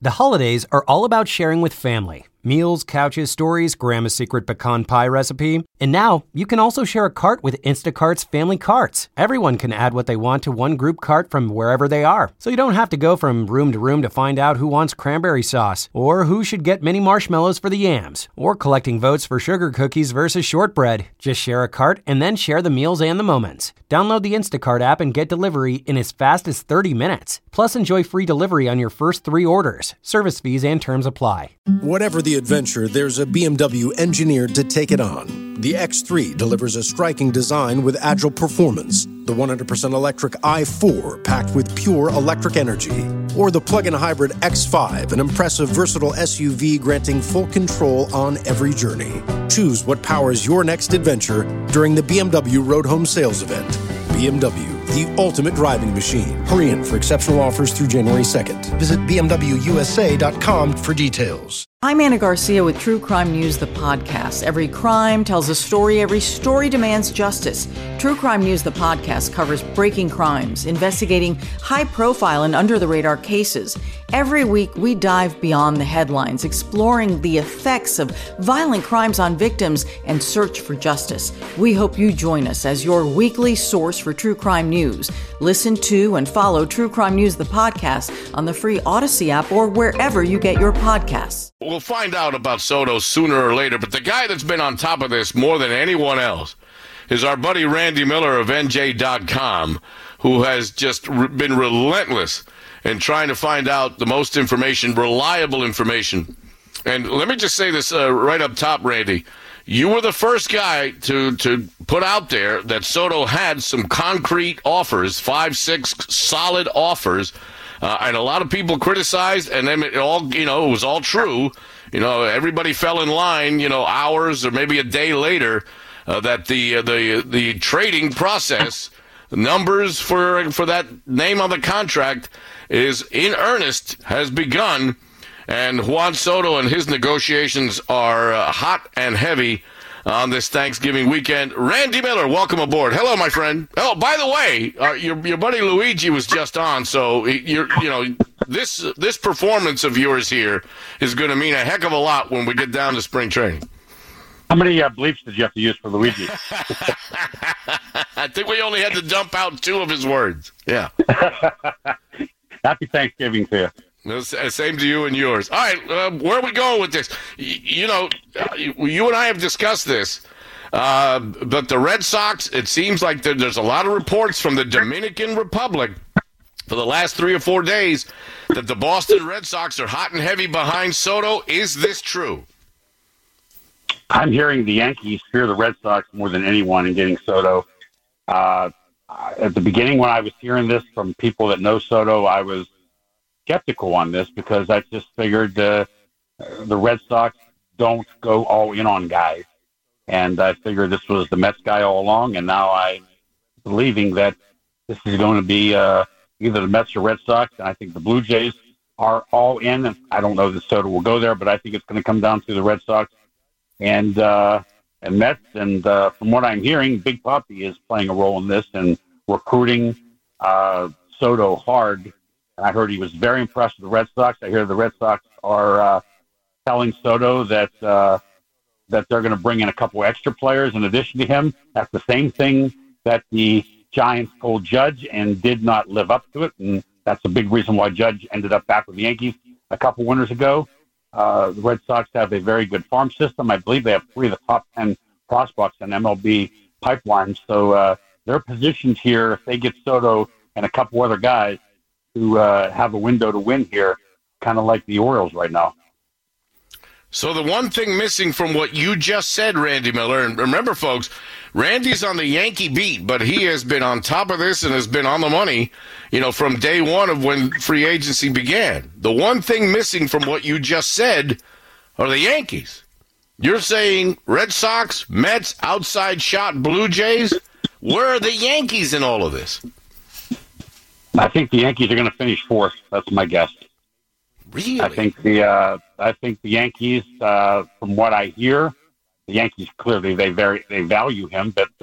The holidays are all about sharing with family. Meals, couches, stories, Grandma's secret pecan pie recipe. And now, you can also share a cart with Instacart's Family Carts. Everyone can add what they want to one group cart from wherever they are. So you don't have to go from room to find out who wants cranberry sauce, or who should get mini marshmallows for the yams, or collecting votes for sugar cookies versus shortbread. Just share a cart and then share the meals and the moments. Download the Instacart app and get delivery in as fast as 30 minutes. Plus, enjoy free delivery on your first 3 orders. Service fees and terms apply. Whatever the adventure, there's a BMW engineered to take it on. The X3 delivers a striking design with agile performance. The 100% electric i4 packed with pure electric energy. Or the plug-in hybrid X5, an impressive versatile SUV granting full control on every journey. Choose what powers your next adventure during the BMW Road Home Sales Event. BMW, the ultimate driving machine. Hurry in for exceptional offers through January 2nd. Visit BMWUSA.com for details. I'm Anna Garcia with True Crime News, the podcast. Every crime tells a story. Every story demands justice. True Crime News, the podcast, covers breaking crimes, investigating high-profile and under-the-radar cases. Every week, we dive beyond the headlines, exploring the effects of violent crimes on victims and search for justice. We hope you join us as your weekly source for true crime news. Listen to and follow True Crime News, the podcast, on the free Odyssey app or wherever you get your podcasts. We'll find out about Soto sooner or later, but the guy that's been on top of this more than anyone else is our buddy Randy Miller of NJ.com, who has just been relentless in trying to find out the most information, reliable information. And let me just say this right up top, Randy. You were the first guy to put out there that Soto had some concrete offers, 5, 6 solid offers. And a lot of people criticized, and then it was all true. Everybody fell in line, hours or maybe a day later, that the trading process, the numbers for that name on the contract is in earnest, has begun. And Juan Soto and his negotiations are hot and heavy on this Thanksgiving weekend. Randy Miller, welcome aboard. Hello, my friend. Oh, by the way, your buddy Luigi was just on, so this performance of yours here is going to mean a heck of a lot when we get down to spring training. How many bleeps did you have to use for Luigi? I think we only had to dump out 2 of his words. Yeah. Happy Thanksgiving to you. Same to you and yours. All right, where are we going with this? You and I have discussed this, but the Red Sox, it seems like there's a lot of reports from the Dominican Republic for the last 3 or 4 days that the Boston Red Sox are hot and heavy behind Soto. Is this true? I'm hearing the Yankees fear the Red Sox more than anyone in getting Soto. At the beginning, when I was hearing this from people that know Soto, I was skeptical on this because I just figured the Red Sox don't go all in on guys. And I figured this was the Mets guy all along, and now I'm believing that this is going to be either the Mets or Red Sox, and I think the Blue Jays are all in. And I don't know that Soto will go there, but I think it's going to come down to the Red Sox and Mets. And from what I'm hearing, Big Papi is playing a role in this and recruiting Soto hard. I heard he was very impressed with the Red Sox. I hear the Red Sox are telling Soto that they're going to bring in a couple extra players in addition to him. That's the same thing that the Giants told Judge and did not live up to it, and that's a big reason why Judge ended up back with the Yankees a couple winters ago. The Red Sox have a very good farm system. I believe they have 3 of the top 10 prospects in MLB pipeline. So they're positioned here, if they get Soto and a couple other guys, to have a window to win here, kind of like the Orioles right now. So the one thing missing from what you just said, Randy Miller, and remember, folks, Randy's on the Yankee beat, but he has been on top of this and has been on the money, from day one of when free agency began. The one thing missing from what you just said are the Yankees. You're saying Red Sox, Mets, outside shot, Blue Jays. Where are the Yankees in all of this? I think the Yankees are going to finish 4th. That's my guess. Really? I think the Yankees, from what I hear, the Yankees clearly they value him, but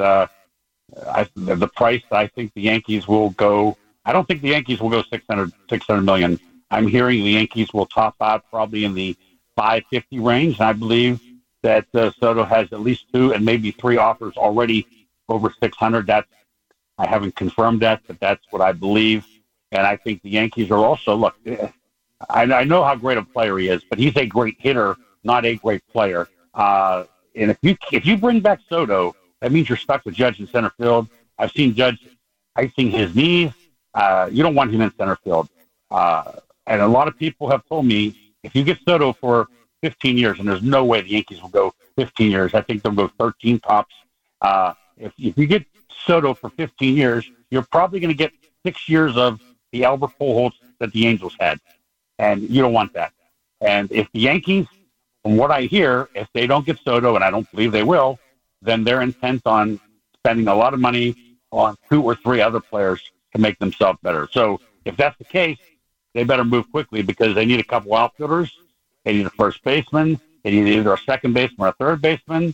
the price, I think the Yankees will go. I don't think the Yankees will go $600 million. I'm hearing the Yankees will top out probably in the 550 range. And I believe that Soto has at least 2 and maybe 3 offers already over 600. I haven't confirmed that, but that's what I believe. And I think the Yankees are also, look, I know how great a player he is, but he's a great hitter, not a great player. And if you bring back Soto, that means you're stuck with Judge in center field. I've seen Judge icing his knees. You don't want him in center field. And a lot of people have told me, if you get Soto for 15 years, and there's no way the Yankees will go 15 years. I think they'll go 13 tops. If you get Soto for 15 years, you're probably going to get 6 years of the Albert Pujols that the Angels had. And you don't want that. And if the Yankees, from what I hear, if they don't get Soto, and I don't believe they will, then they're intent on spending a lot of money on 2 or 3 other players to make themselves better. So if that's the case, they better move quickly because they need a couple outfielders. They need a first baseman. They need either a second baseman or a third baseman.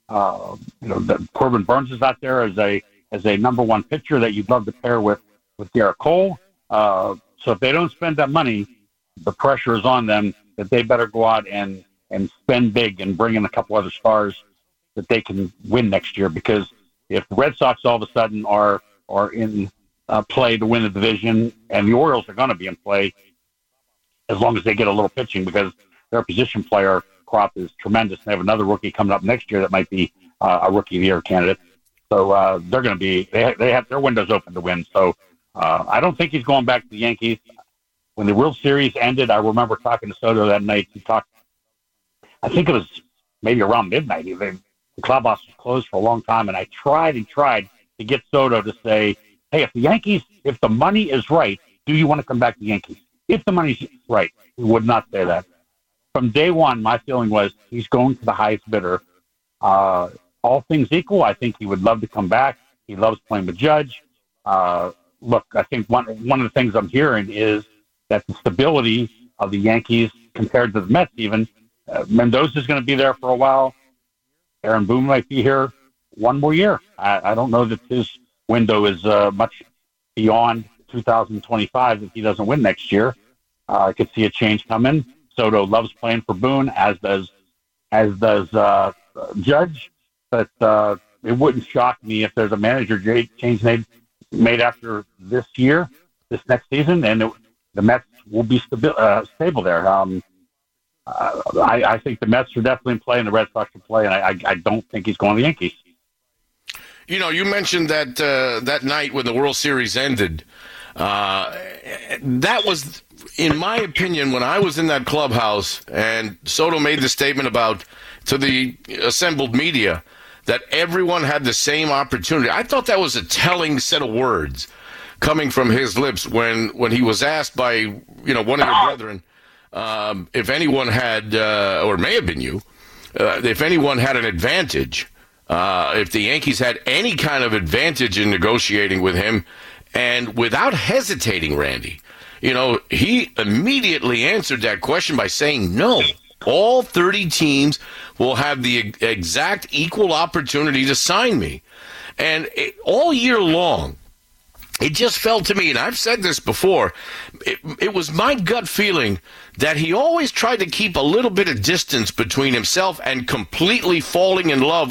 Corbin Burns is out there as a number 1 pitcher that you'd love to pair with Garrett Cole. So if they don't spend that money, the pressure is on them that they better go out and spend big and bring in a couple other stars that they can win next year. Because if the Red Sox all of a sudden are in play to win the division, and the Orioles are going to be in play as long as they get a little pitching, because their position player crop is tremendous. They have another rookie coming up next year that might be a Rookie of the Year candidate. So they're going to be they have their windows open to win. So I don't think he's going back to the Yankees. When the World Series ended, I remember talking to Soto that night. He talked, I think it was maybe around midnight. The clubhouse was closed for a long time, and I tried to get Soto to say, hey, if the money is right, do you want to come back to the Yankees? If the money's right, he would not say that. From day one, my feeling was he's going to the highest bidder. All things equal, I think he would love to come back. He loves playing with Judge. Look, I think one of the things I'm hearing is that the stability of the Yankees compared to the Mets even, Mendoza's going to be there for a while. Aaron Boone might be here 1 more year. I don't know that his window is much beyond 2025 if he doesn't win next year. I could see a change coming. Soto loves playing for Boone, as does Judge. But it wouldn't shock me if there's a manager change made after this next season, and the Mets will be stable there. I think the Mets are definitely in play, and the Red Sox are in play, and I don't think he's going to the Yankees. You know, you mentioned that night when the World Series ended. That was, in my opinion, when I was in that clubhouse and Soto made the statement to the assembled media that everyone had the same opportunity. I thought that was a telling set of words coming from his lips when he was asked by one of your brethren if anyone had, or may have been you, if anyone had an advantage. If the Yankees had any kind of advantage in negotiating with him, and without hesitating, Randy, he immediately answered that question by saying no. All 30 teams will have the exact equal opportunity to sign me. And all year long, it just felt to me, and I've said this before, it was my gut feeling that he always tried to keep a little bit of distance between himself and completely falling in love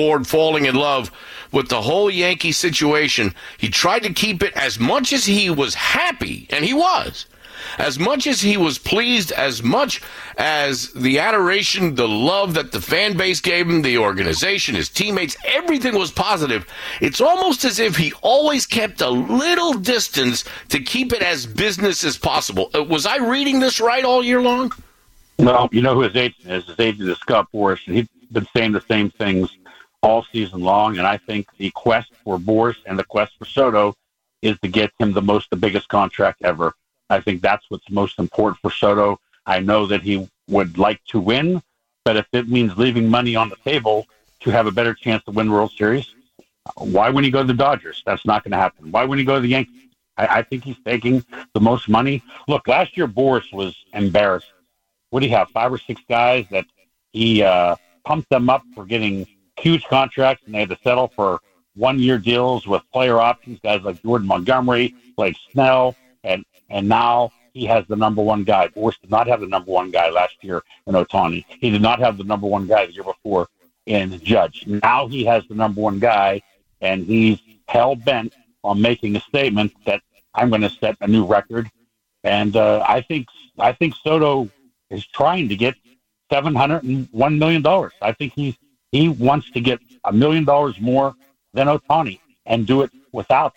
with the whole Yankee situation. He tried to keep it as much as he was happy, and he was. As much as he was pleased, as much as the adoration, the love that the fan base gave him, the organization, his teammates, everything was positive. It's almost as if he always kept a little distance to keep it as business as possible. Was I reading this right all year long? Well, you know who his agent is. His agent is Scott Boras, and he's been saying the same things all season long. And I think the quest for Boras and the quest for Soto is to get him the biggest contract ever. I think that's what's most important for Soto. I know that he would like to win, but if it means leaving money on the table to have a better chance to win the World Series, why wouldn't he go to the Dodgers? That's not going to happen. Why wouldn't he go to the Yankees? I think he's taking the most money. Look, last year Boras was embarrassed. What do you have, 5 or 6 guys that he pumped them up for getting huge contracts, and they had to settle for 1-year deals with player options, guys like Jordan Montgomery, Blake Snell, and now he has the number one guy. Boris did not have the number one guy last year in Ohtani. He did not have the number one guy the year before in Judge. Now he has the number one guy, and he's hell-bent on making a statement that I'm going to set a new record. And I think Soto is trying to get $701 million. I think he wants to get $1 million more than Ohtani and do it without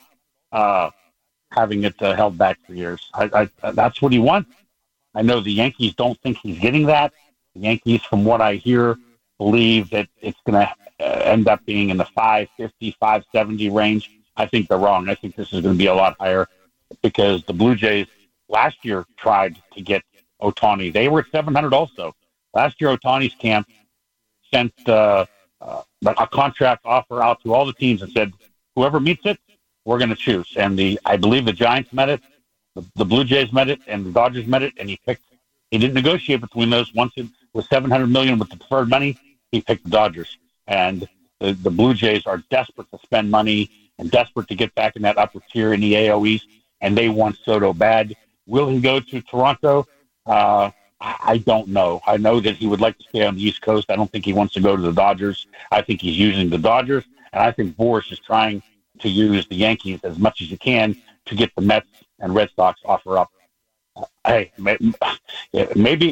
having it held back for years. That's what he wants. I know the Yankees don't think he's getting that. The Yankees, from what I hear, believe that it's going to end up being in the 550, 570 range. I think they're wrong. I think this is going to be a lot higher because the Blue Jays last year tried to get Ohtani. They were at 700 also. Last year, Ohtani's camp sent a contract offer out to all the teams and said, whoever meets it, we're going to choose. And I believe the Giants met it, the Blue Jays met it, and the Dodgers met it, and he didn't negotiate between those. Once it was $700 million with the preferred money, he picked the Dodgers. And the Blue Jays are desperate to spend money and desperate to get back in that upper tier in the AL East, and they want Soto bad. Will he go to Toronto? I don't know. I know that he would like to stay on the East Coast. I don't think he wants to go to the Dodgers. I think he's using the Dodgers, and I think Boris is trying to use the Yankees as much as he can to get the Mets and Red Sox offer up. Hey, maybe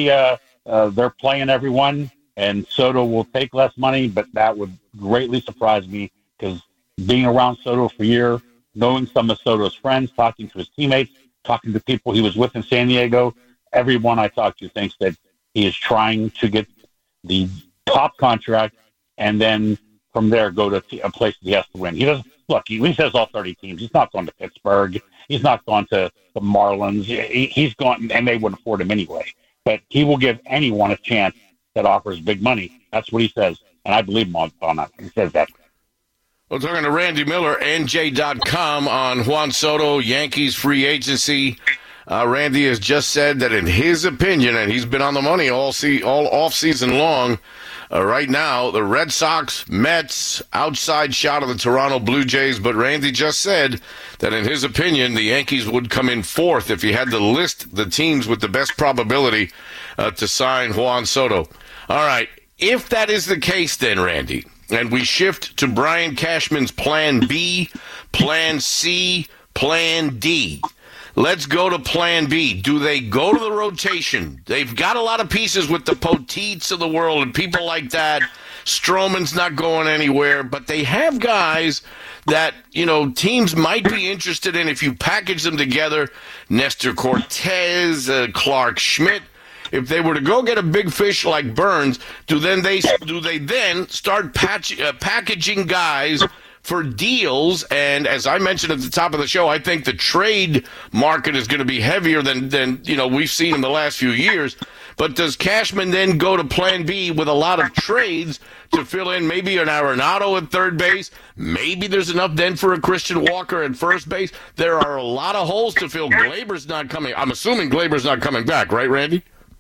they're playing everyone, and Soto will take less money, but that would greatly surprise me because being around Soto for a year, knowing some of Soto's friends, talking to his teammates, talking to people he was with in San Diego, everyone I talk to thinks that he is trying to get the top contract and then from there go to a place that he has to win. He doesn't look. He says all 30 teams. He's not going to Pittsburgh. He's not going to the Marlins. He's gone, and they wouldn't afford him anyway. But he will give anyone a chance that offers big money. That's what he says, and I believe him on that. He says that. We're talking to Randy Miller, NJ.com, on Juan Soto, Yankees free agency. Randy has just said that in his opinion, and he's been on the money all off season long, right now, the Red Sox, Mets, outside shot of the Toronto Blue Jays, but Randy just said that in his opinion, the Yankees would come in fourth if he had to list the teams with the best probability to sign Juan Soto. All right, if that is the case then, Randy, and we shift to Brian Cashman's Plan B, Plan C, Plan D. Let's go to Plan B. Do they go to the rotation? They've got a lot of pieces with the Poteets of the world and people like that. Stroman's not going anywhere, but they have guys that, teams might be interested in if you package them together. Nestor Cortez, Clark Schmidt. If they were to go get a big fish like Burns, do they then start packaging guys for deals? And as I mentioned at the top of the show, I think the trade market is going to be heavier than we've seen in the last few years. But does Cashman then go to Plan B with a lot of trades to fill in maybe an Arenado at third base? Maybe there's enough then for a Christian Walker at first base. There are a lot of holes to fill. Glaber's not coming. I'm assuming Glaber's not coming back, right, Randy?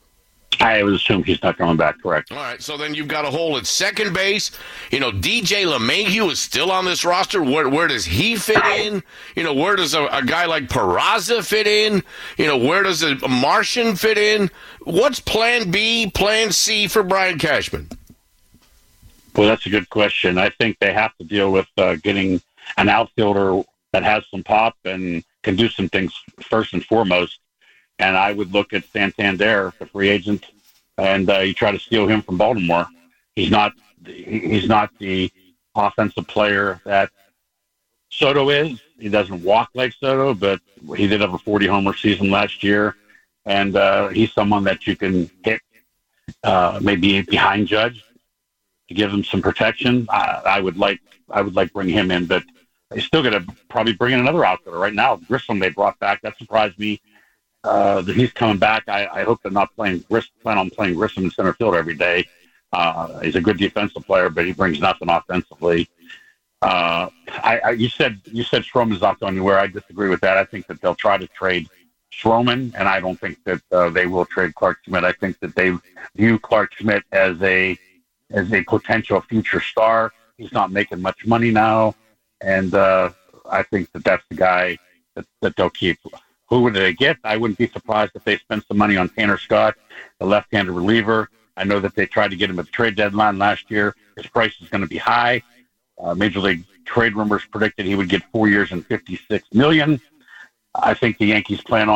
I would assume he's not coming back, correct. All right, so then you've got a hole at second base. DJ LeMahieu is still on this roster. Where does he fit in? Where does a guy like Peraza fit in? Where does a Martian fit in? What's Plan B, Plan C for Brian Cashman? Well, that's a good question. I think they have to deal with getting an outfielder that has some pop and can do some things first and foremost. And I would look at Santander, the free agent, and you try to steal him from Baltimore. He's not the offensive player that Soto is. He doesn't walk like Soto, but he did have a 40-homer season last year, and he's someone that you can hit maybe behind Judge to give him some protection. I would like bring him in, but they still got to probably bring in another outfielder right now. Grissom they brought back. That surprised me. That he's coming back. I hope they're not plan on playing Grissom in center field every day. He's a good defensive player, but he brings nothing offensively. You said Stroman's not going anywhere. I disagree with that. I think that they'll try to trade Stroman, and I don't think that they will trade Clark Schmidt. I think that they view Clark Schmidt as a potential future star. He's not making much money now, and I think that that's the guy that they'll keep. Who would they get? I wouldn't be surprised if they spent some money on Tanner Scott, the left-handed reliever. I know that they tried to get him at the trade deadline last year. His price is going to be high. Major League trade rumors predicted he would get 4 years and $56 million. I think the Yankees plan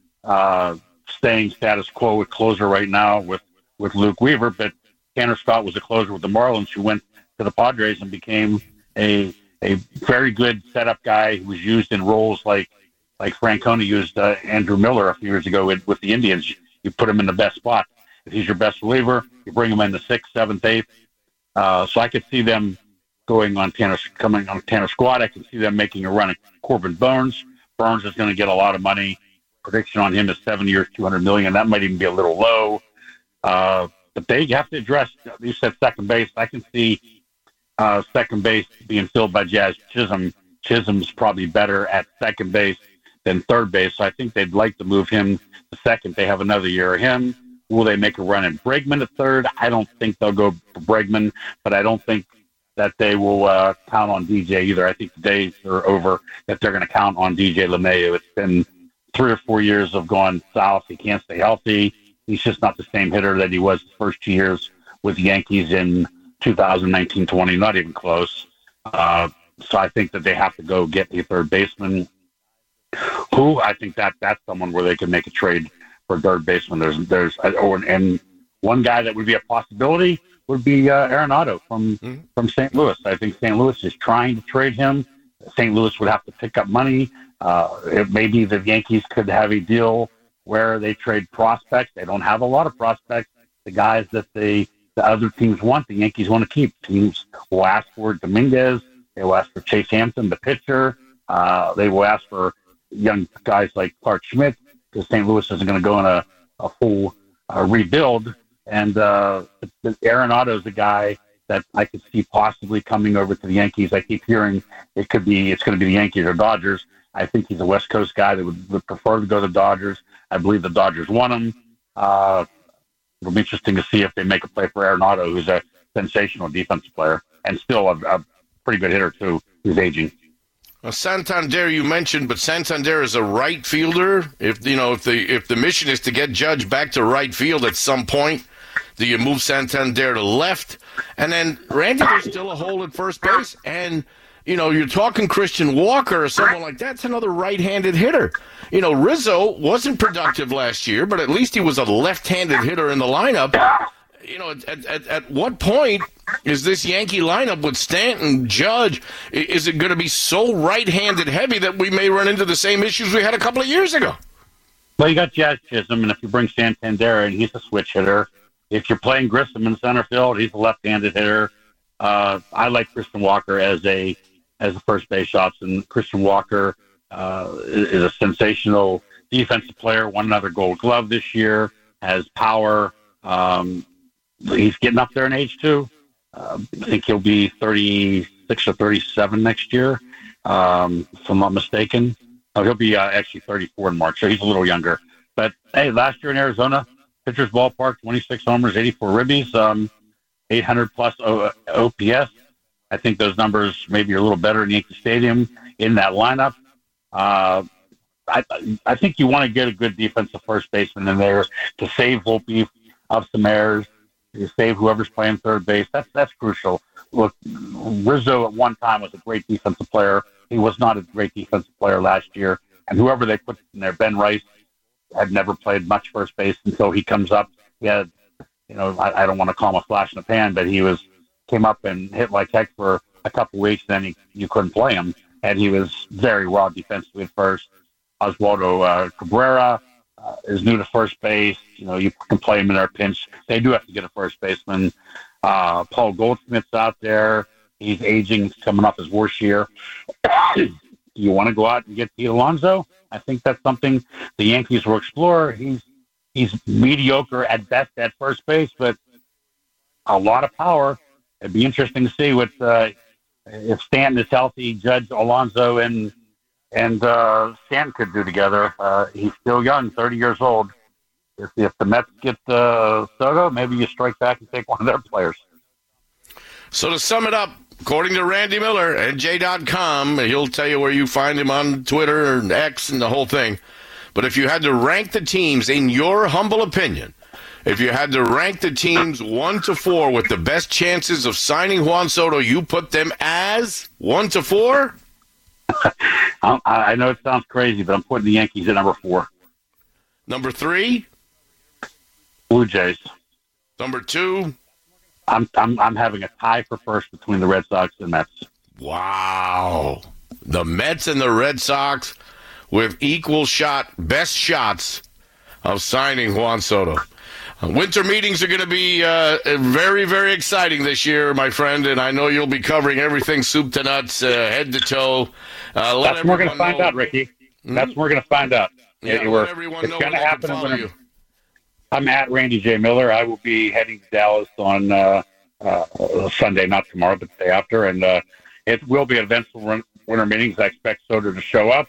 on staying status quo with closer right now with Luke Weaver, but Tanner Scott was a closer with the Marlins who went to the Padres and became a very good setup guy who was used in roles like Francona used Andrew Miller a few years ago with the Indians. You put him in the best spot. If he's your best reliever, you bring him in the 6th, 7th, 8th. So I could see them coming on Tanner Scott. I can see them making a run at Corbin Burnes. Burnes is going to get a lot of money. Prediction on him is 7 years, $200 million. That might even be a little low. But they have to address, you said second base. I can see second base being filled by Jazz Chisholm. Chisholm's probably better at second base than third base. So I think they'd like to move him to second. They have another year of him. Will they make a run at Bregman at third? I don't think they'll go for Bregman, but I don't think that they will count on DJ either. I think the days are over that they're going to count on DJ LeMahieu. It's been 3 or 4 years of going south. He can't stay healthy. He's just not the same hitter that he was the first 2 years with the Yankees in 2019-20, not even close. So I think that they have to go get a third baseman. Who I think that's someone where they can make a trade for third baseman. And one guy that would be a possibility would be Arenado from St. Louis. I think St. Louis is trying to trade him. St. Louis would have to pick up money. Maybe the Yankees could have a deal where they trade prospects. They don't have a lot of prospects. The guys that the other teams want, the Yankees want to keep. Teams will ask for Dominguez. They will ask for Chase Hampton, the pitcher. They will ask for young guys like Clark Schmidt, because St. Louis isn't going to go in a full rebuild. And Arenado is the guy that I could see possibly coming over to the Yankees. I keep hearing it's going to be the Yankees or Dodgers. I think he's a West Coast guy that would prefer to go to the Dodgers. I believe the Dodgers want him. It'll be interesting to see if they make a play for Arenado, who's a sensational defensive player and still a pretty good hitter too, who's aging. Well, Santander you mentioned, but Santander is a right fielder. If the mission is to get Judge back to right field at some point, do you move Santander to left? And then, Randy, there's still a hole at first base. And, you're talking Christian Walker or someone like that. That's another right-handed hitter. Rizzo wasn't productive last year, but at least he was a left-handed hitter in the lineup. At what point is this Yankee lineup with Stanton, Judge, is it going to be so right-handed heavy that we may run into the same issues we had a couple of years ago? Well, you got Jazz Chisholm, and if you bring Santander in, he's a switch hitter. If you're playing Grissom in center field, he's a left-handed hitter. I like Christian Walker as a first base option. Christian Walker is a sensational defensive player, won another Gold Glove this year, has power. He's getting up there in age too. I think he'll be 36 or 37 next year, if I'm not mistaken. Oh, he'll be actually 34 in March, so he's a little younger. But, hey, last year in Arizona, pitcher's ballpark, 26 homers, 84 ribbies, 800-plus OPS. I think those numbers maybe are a little better in Yankee Stadium in that lineup. I think you want to get a good defensive first baseman in there to save Volpe of some errors, to save whoever's playing third base. That's crucial. Look, Rizzo at one time was a great defensive player. He was not a great defensive player last year. And whoever they put in there, Ben Rice, had never played much first base until he comes up. He had, I don't want to call him a flash in the pan, but he came up and hit like heck for a couple weeks. Then you couldn't play him, and he was very raw defensively at first. Oswaldo Cabrera is new to first base. You can play him in their pinch. They do have to get a first baseman. Paul Goldschmidt's out there. He's aging. He's coming off his worst year. Do you want to go out and get Pete Alonso? I think that's something the Yankees will explore. He's mediocre at best at first base, but a lot of power. It'd be interesting to see what if Stanton is healthy, Judge, Alonso, and Stanton could do together. He's still young, 30 years old. If the Mets get Soto, maybe you strike back and take one of their players. So to sum it up, according to Randy Miller, NJ.com, he'll tell you where you find him on Twitter and X and the whole thing. But if you had to rank the teams, in your humble opinion, if you had to rank the teams 1 to 4 with the best chances of signing Juan Soto, you put them as 1 to 4? I know it sounds crazy, but I'm putting the Yankees at number 4. Number 3? Blue Jays. Number 2? I'm having a tie for first between the Red Sox and Mets. Wow. The Mets and the Red Sox with best shots of signing Juan Soto. Winter meetings are going to be very, very exciting this year, my friend, and I know you'll be covering everything soup to nuts, head to toe. That's what we're going to find out, Ricky. That's what we're going to find out. Yeah, let everyone know when they can follow you. I'm at Randy J. Miller. I will be heading to Dallas on Sunday, not tomorrow, but the day after, and it will be eventful winter meetings. I expect Soto to show up.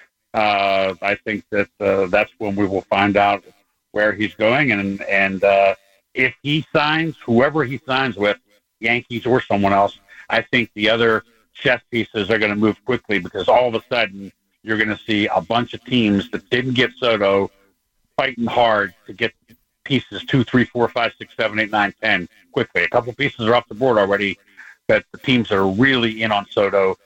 I think that that's when we will find out where he's going, and if he signs, whoever he signs with, Yankees or someone else, I think the other chess pieces are going to move quickly, because all of a sudden you're going to see a bunch of teams that didn't get Soto fighting hard to get pieces 2, 3, 4, 5, 6, 7, 8, 9, 10 quickly. A couple pieces are off the board already, but the teams that are really in on Soto,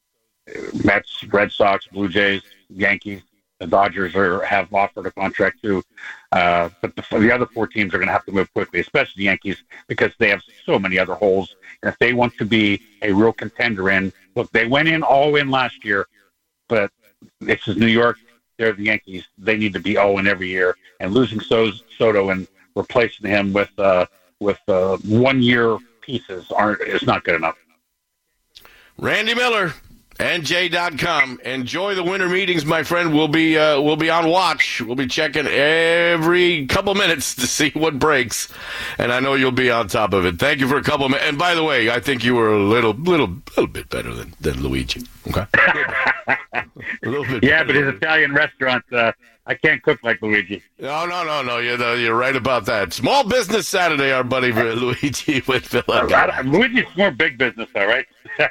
Mets, Red Sox, Blue Jays, Yankees, the Dodgers have offered a contract too. But the other 4 teams are going to have to move quickly, especially the Yankees, because they have so many other holes. And if they want to be a real contender look, they went all in last year, but this is New York. They're the Yankees. They need to be all in every year. And losing Soto and replacing him with 1-year pieces is not good enough. Randy Miller, NJ.com. Enjoy the winter meetings, my friend. We'll be on watch. We'll be checking every couple minutes to see what breaks, and I know you'll be on top of it. Thank you for a couple minutes. And by the way, I think you were a little bit better than Luigi. Okay. A little bit. Yeah, but his Italian restaurant, I can't cook like Luigi. No. You're right about that. Small Business Saturday, our buddy Luigi with Philip. Luigi's more big business, though, right?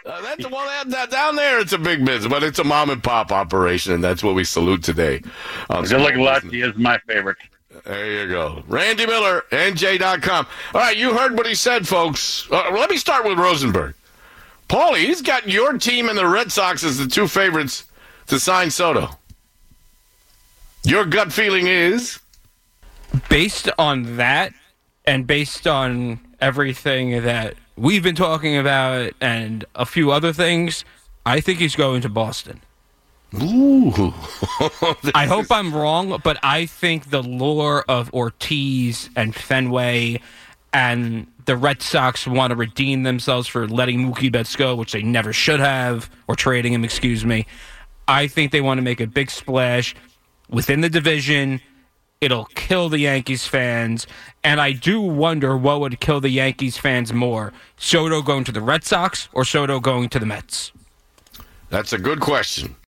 Down there it's a big business, but it's a mom and pop operation, and that's what we salute today. Good luck, Lucky is my favorite. There you go. Randy Miller, NJ.com. All right, you heard what he said, folks. Let me start with Rosenberg. Paulie, he's got your team and the Red Sox as the 2 favorites to sign Soto. Your gut feeling is? Based on that, and based on everything that we've been talking about and a few other things, I think he's going to Boston. Ooh. I hope I'm wrong, but I think the lure of Ortiz and Fenway and the Red Sox want to redeem themselves for letting Mookie Betts go, which they never should have, or trading him, excuse me. I think they want to make a big splash within the division. It'll kill the Yankees fans, and I do wonder what would kill the Yankees fans more, Soto going to the Red Sox or Soto going to the Mets? That's a good question.